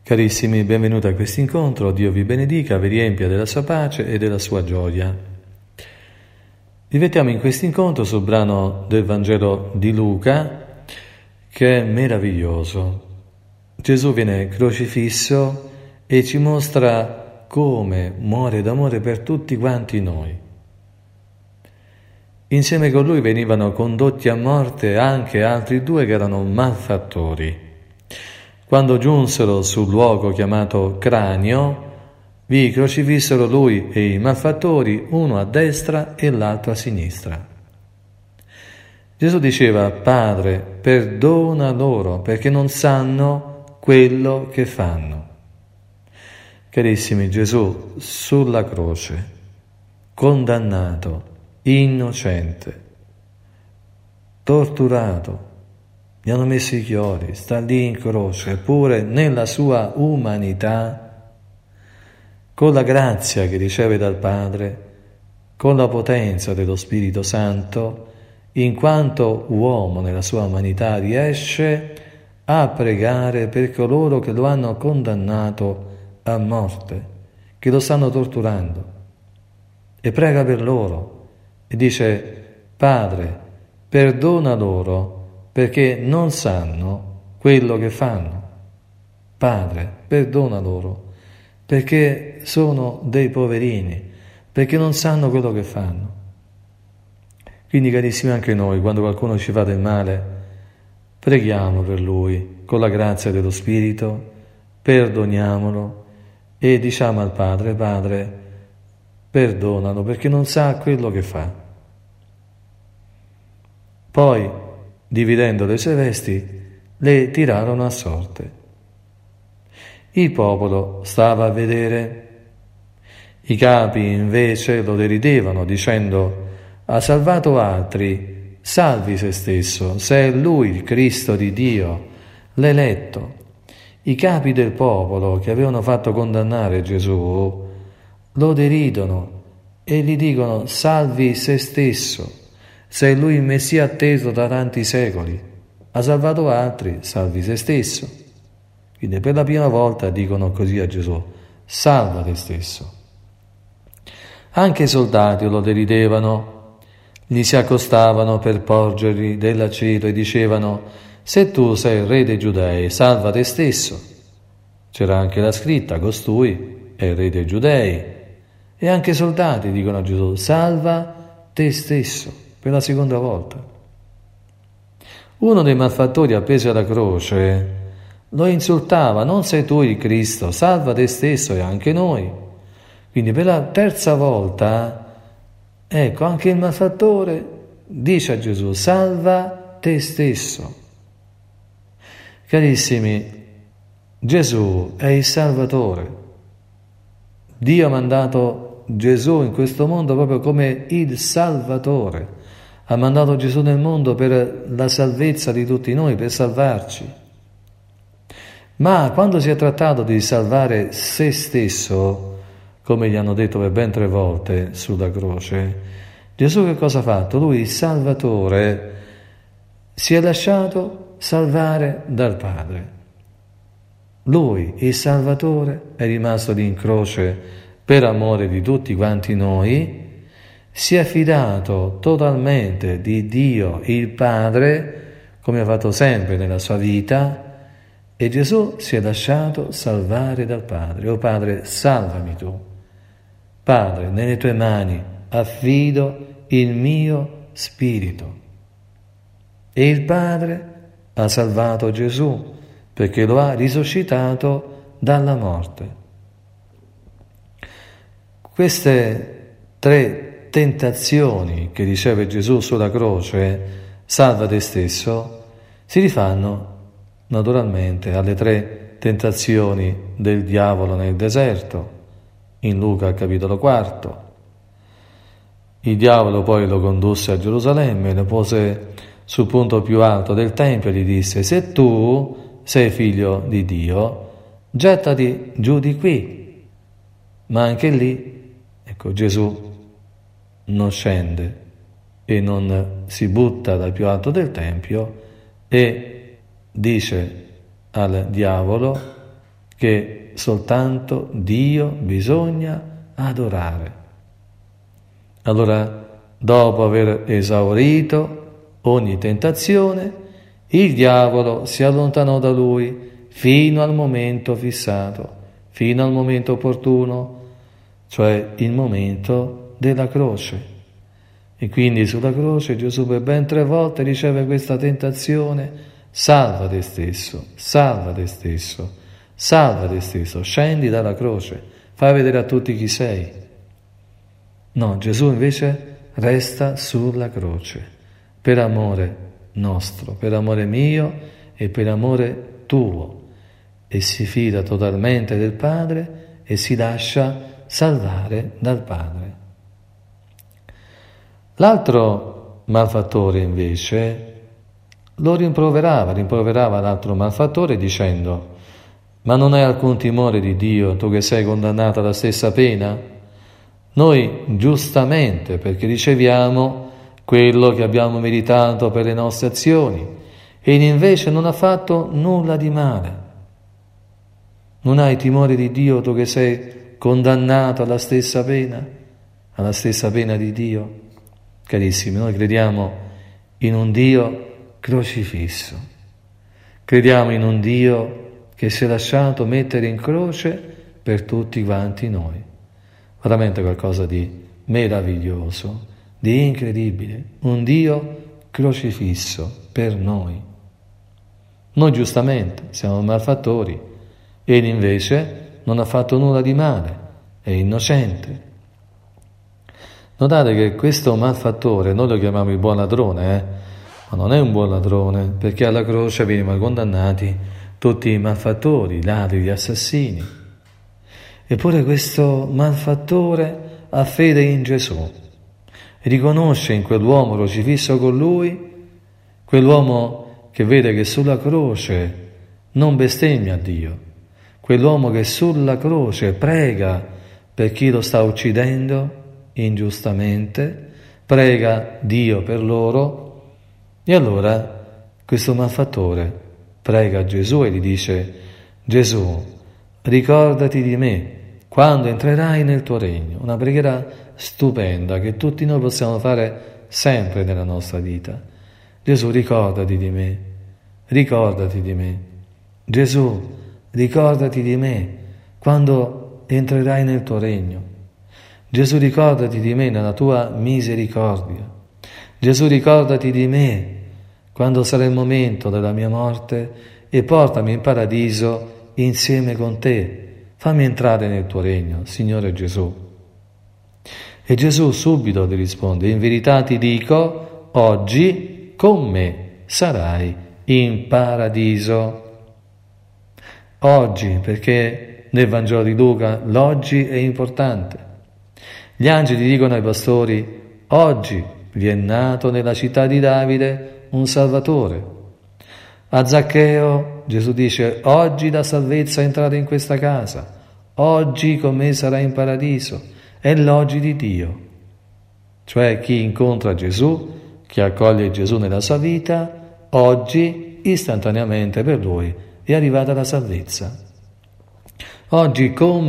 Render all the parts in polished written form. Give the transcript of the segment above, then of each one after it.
Carissimi, benvenuti a questo incontro. Dio vi benedica, vi riempia della sua pace e della sua gioia. Riflettiamo in questo incontro sul brano del Vangelo di Luca, che è meraviglioso. Gesù viene crocifisso e ci mostra come muore d'amore per tutti quanti noi. Insieme con lui venivano condotti a morte anche altri due che erano malfattori. Quando giunsero sul luogo chiamato Cranio, vi crocifissero lui e i malfattori, uno a destra e l'altro a sinistra. Gesù diceva: Padre, perdona loro, perché non sanno quello che fanno. Carissimi, Gesù sulla croce, condannato, innocente, torturato, gli hanno messo i chiodi, sta lì in croce, eppure nella sua umanità, con la grazia che riceve dal Padre, con la potenza dello Spirito Santo, in quanto uomo nella sua umanità riesce a pregare per coloro che lo hanno condannato a morte, che lo stanno torturando, e prega per loro e dice: Padre, perdona loro, perché non sanno quello che fanno. Padre, perdona loro, perché sono dei poverini, perché non sanno quello che fanno. Quindi, carissimi, anche noi, quando qualcuno ci fa del male, preghiamo per lui, con la grazia dello Spirito, perdoniamolo e diciamo al Padre: Padre, perdonalo, perché non sa quello che fa. Poi, dividendo le sue vesti, le tirarono a sorte. Il popolo stava a vedere. I capi invece lo deridevano, dicendo: ha salvato altri, salvi se stesso, se è lui il Cristo di Dio, l'eletto. I capi del popolo che avevano fatto condannare Gesù lo deridono e gli dicono: salvi se stesso, se è lui il Messia atteso da tanti secoli, ha salvato altri, salvi se stesso. Quindi per la prima volta dicono così a Gesù: salva te stesso. Anche i soldati lo deridevano, gli si accostavano per porgergli dell'aceto e dicevano: se tu sei il re dei Giudei, salva te stesso. C'era anche la scritta: costui è il re dei Giudei. E anche i soldati dicono a Gesù: salva te stesso. Per la seconda volta. Uno dei malfattori appeso alla croce lo insultava: non sei tu il Cristo, salva te stesso e anche noi. Quindi per la terza volta, ecco, anche il malfattore dice a Gesù: salva te stesso. Carissimi, Gesù è il Salvatore. Dio ha mandato Gesù in questo mondo proprio come il Salvatore. Ha mandato Gesù nel mondo per la salvezza di tutti noi, per salvarci. Ma quando si è trattato di salvare se stesso, come gli hanno detto per ben 3 volte sulla croce, Gesù che cosa ha fatto? Lui, il Salvatore, si è lasciato salvare dal Padre. Lui, il Salvatore, è rimasto lì in croce per amore di tutti quanti noi, si è fidato totalmente di Dio il Padre, come ha fatto sempre nella sua vita, e Gesù si è lasciato salvare dal Padre. Oh Padre, salvami tu. Padre, nelle tue mani affido il mio spirito. E il Padre ha salvato Gesù perché lo ha risuscitato dalla morte. Queste 3 tentazioni che riceve Gesù sulla croce, salva te stesso, si rifanno naturalmente alle 3 tentazioni del diavolo nel deserto, in Luca capitolo 4. Il diavolo poi lo condusse a Gerusalemme, lo pose sul punto più alto del Tempio e gli disse: se tu sei figlio di Dio, gettati giù di qui. Ma anche lì, ecco, Gesù non scende e non si butta dal più alto del Tempio e dice al diavolo che soltanto Dio bisogna adorare. Allora, dopo aver esaurito ogni tentazione, il diavolo si allontanò da lui fino al momento fissato, fino al momento opportuno, cioè il momento della croce. E quindi sulla croce Gesù per ben 3 volte riceve questa tentazione: salva te stesso, salva te stesso, salva te stesso, scendi dalla croce, fai vedere a tutti chi sei. No, Gesù invece resta sulla croce, per amore nostro, per amore mio e per amore tuo, e si fida totalmente del Padre e si lascia salvare dal Padre. L'altro malfattore invece lo rimproverava l'altro malfattore dicendo: ma non hai alcun timore di Dio, tu che sei condannato alla stessa pena? Noi giustamente, perché riceviamo quello che abbiamo meritato per le nostre azioni, e invece non ha fatto nulla di male. Non hai timore di Dio, tu che sei condannato alla stessa pena di Dio? Carissimi, noi crediamo in un Dio crocifisso, crediamo in un Dio che si è lasciato mettere in croce per tutti quanti noi. Veramente qualcosa di meraviglioso, di incredibile, un Dio crocifisso per noi. Noi giustamente siamo malfattori, egli invece non ha fatto nulla di male, è innocente. Notate che questo malfattore, noi lo chiamiamo il buon ladrone, ma non è un buon ladrone, perché alla croce venivano condannati tutti i malfattori, i ladri, gli assassini. Eppure questo malfattore ha fede in Gesù, riconosce in quell'uomo crocifisso con lui, quell'uomo che vede che sulla croce non bestemmia Dio, quell'uomo che sulla croce prega per chi lo sta uccidendo ingiustamente, prega Dio per loro, e allora questo malfattore prega Gesù e gli dice: Gesù, ricordati di me quando entrerai nel tuo regno. Una preghiera stupenda che tutti noi possiamo fare sempre nella nostra vita. Gesù, ricordati di me, ricordati di me. Gesù, ricordati di me quando entrerai nel tuo regno. Gesù, ricordati di me nella tua misericordia. Gesù, ricordati di me quando sarà il momento della mia morte e portami in paradiso insieme con te. Fammi entrare nel tuo regno, Signore Gesù. E Gesù subito ti risponde: in verità ti dico, oggi con me sarai in paradiso. Oggi, perché nel Vangelo di Luca l'oggi è importante. Gli angeli dicono ai pastori: oggi vi è nato nella città di Davide un Salvatore. A Zaccheo Gesù dice: oggi la salvezza è entrata in questa casa, oggi con me sarà in paradiso. È l'oggi di Dio. Cioè chi incontra Gesù, chi accoglie Gesù nella sua vita, oggi istantaneamente per lui è arrivata la salvezza. Oggi con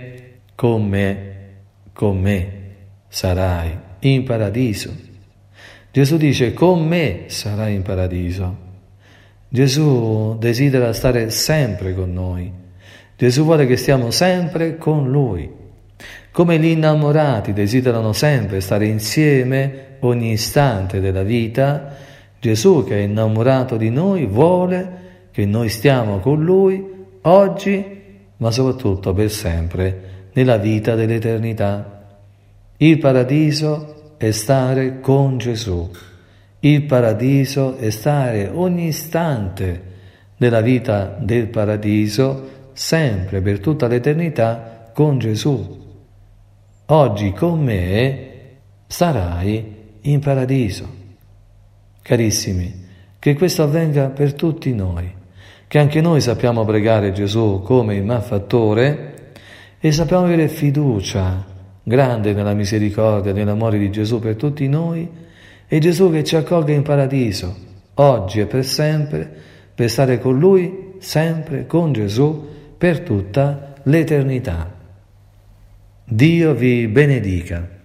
me sarai in paradiso. Gesù dice: con me sarai in paradiso. Gesù desidera stare sempre con noi. Gesù vuole che stiamo sempre con Lui. Come gli innamorati desiderano sempre stare insieme ogni istante della vita, Gesù, che è innamorato di noi, vuole che noi stiamo con Lui oggi, ma soprattutto per sempre, nella vita dell'eternità. Il paradiso è stare con Gesù. Il paradiso è stare ogni istante della vita del paradiso, sempre per tutta l'eternità, con Gesù. Oggi con me sarai in paradiso. Carissimi, che questo avvenga per tutti noi, che anche noi sappiamo pregare Gesù come il malfattore e sappiamo avere fiducia grande nella misericordia, nell'amore di Gesù per tutti noi, e Gesù che ci accolga in paradiso, oggi e per sempre, per stare con Lui, sempre con Gesù, per tutta l'eternità. Dio vi benedica.